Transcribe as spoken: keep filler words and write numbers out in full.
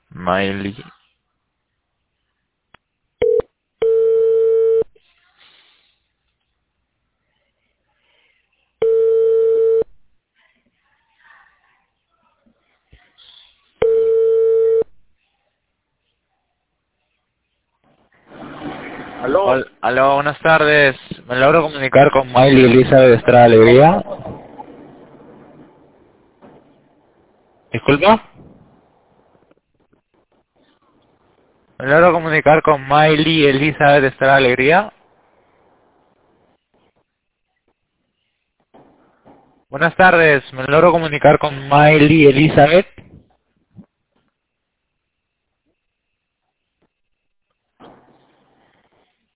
Miley. ¿Aló? Hol- Aló, buenas tardes. ¿Me logro comunicar con Miley Elizabeth Estrada Alegría? ¿Disculpa? ¿Me logro comunicar con Miley Elizabeth Estrada Alegría? Buenas tardes. ¿Me logro comunicar con Miley Elizabeth?